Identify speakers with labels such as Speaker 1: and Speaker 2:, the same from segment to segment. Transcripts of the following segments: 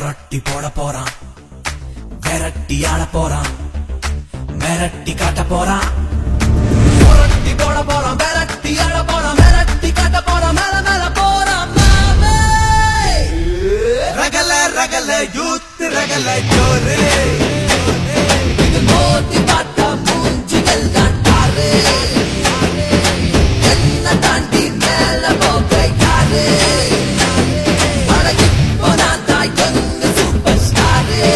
Speaker 1: புரட்டி போட போறான், விரட்டி ஆட போறான், மிரட்டி காட்ட போறான். புரட்டி போட போறான், விரட்டி ஆட போறான், மிரட்டி காட்ட போறான், மேல மேல போறான் மாமே. ரகல ரகல யூத் ரகல ஜோரே, இது மோதி பார்த்தா மூஞ்சிகள் தான் தாரே, என்ன தாண்டி மேல போக யாரு, அழகிப்போ நான் தான் எங்க சூப்பர் ஸ்டாரு.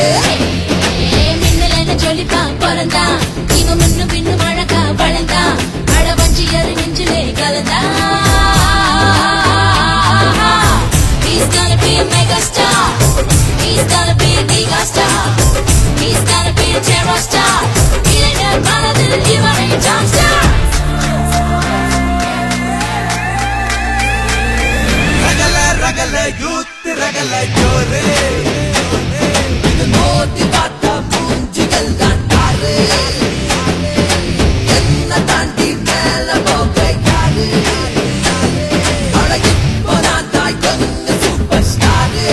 Speaker 2: மின்னலன ஜொலிப்பான் பிறந்தான், இவன் முன்னு பின்னு அழகா வளர்ந்தான், அழ வஞ்சியர் நெஞ்சிலே கலந்தான். He's gonna be a mega star, he's gonna be a giga star, he's gonna be a terror star, இளைஞர் மனதில் இவனை top star.
Speaker 1: ரகல ரகல யூத் ரகல ஜோரே, இது மோதி பார்த்தா மூஞ்சிகள் தான் தாரே, என்ன தாண்டி மேல போக யாரு, அழகிப்போ நான் தான் எங்க சூப்பர் ஸ்டாரு.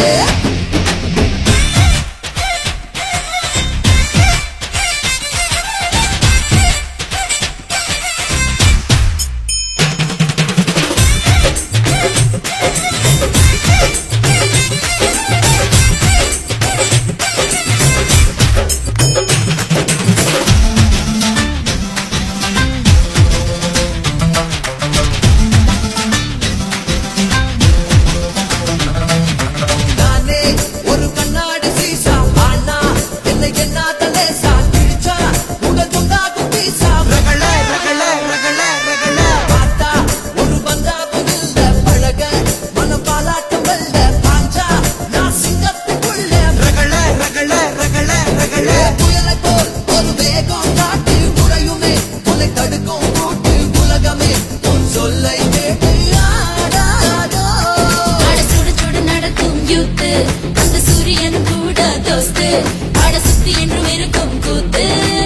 Speaker 1: நானே ஒரு கண்ணாடி சீசா, ஆனா என்னை என்னாத லேசா கிழிச்சா உடல் துண்டாகும் பீசா. ரகல ரகல ரகல ரகல பார்த்தா ஒரு பந்தாவும் இல்ல, பழக மனம் பாலாட்டம் வெல்ல, பாஞ்சா நான் சிங்கத்துக்குள்ள. ரகல ரகல ரகல ரகல புயலை போல் ஒரு வேகம் காட்டி உறையுமே, உன்னை தடுக்கும் கூட்டு உலகமே உன் சொல்லை கேட்டு ஆடாதோ.
Speaker 2: அட சுடு சுடு நடக்கும் யூத், அந்த சூரியனும் கூட தோஸ்து, அட சுத்தி என்றும் இருக்கும் கூத்து.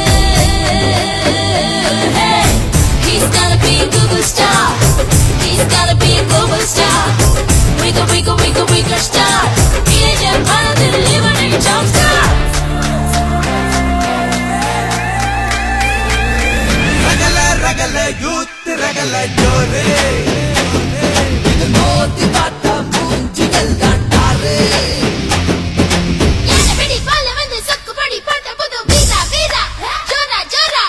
Speaker 2: Hey, he's gonna be a Google star, he's gonna be a global star, wiggle wiggle wiggle wiggle star, இளைஞர் மனதில் இவனை top star.
Speaker 1: ரகல ரகல யூத் ரகல ஜோரே, இது மோதி பார்த்தா மூஞ்சிகள் தான் தாரே.
Speaker 2: எடபடி பால வந்து சக்குபடி போட்ட புது வீரா வீரா, ஜோரா ஜோரா.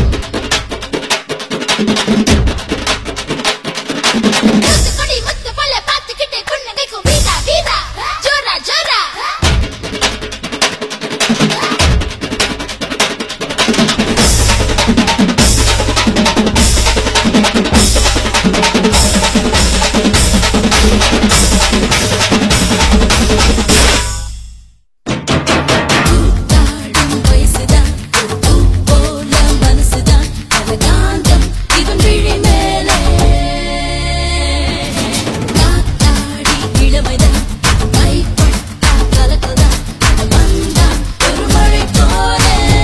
Speaker 2: முத்துக்கொடி முத்து போல பார்த்துக்கிட்டே புன்னகைக்கும் வீரா வீரா, ஜோரா ஜோரா. கூத்தாடும் வயசுதான், பூ போல மனசுதான், அது காந்தம் இவன் விழி மேலே. காத்தாடி இளமைதான், கைப்பட்டா கலக்குதான், அது வந்தான் ஒரு மழை போல.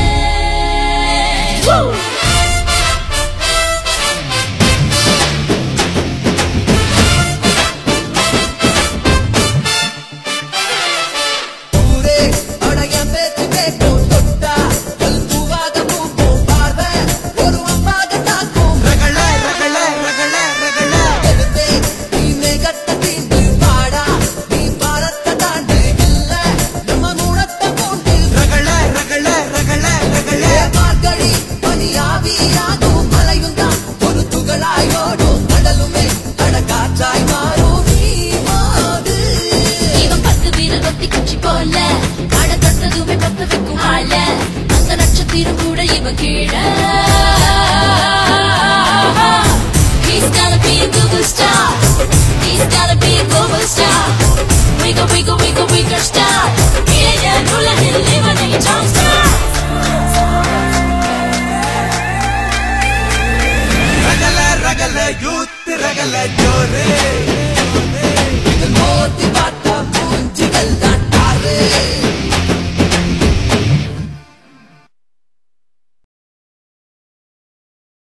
Speaker 1: ஊரே அடைய பேச்சு கேட்கும், தொட்டா கல் பூவாக பூக்கும், பார்வை ஒரு அம்பாக தாக்கும். ரகல ரகல ரகல ரகல எடுத்தே நீ மேகத்தை தீண்டு பாடா, நீ பாரத்தை தாண்டு இல்ல நம்ம மூடத்தை பூண்டு. ரகல ரகல ரகல ரகல மார்கழி பனியாவியாகும், மலையும் தான் ஒரு துகளாயோடும், கடலுமே கடற்காற்றாய் மாறும் நீ மாடு.
Speaker 2: இவன் 10 வீரல் ஒத்தி குச்சி போல, அட தொட்டதுமே பத்த வைக்கும் ஆள, அந்த நட்சத்திரம் கூட இவன் கீழ. He's gonna be a Google star, he's gonna be a global star, wiggle wiggle wiggle wiggle star, இளைஞர் உலகில் இவனை top star.
Speaker 1: ரகல ரகல யூத் ரகல ஜோரே, இது மோதி பார்த்தா மூஞ்சிகள் தான் தாரே.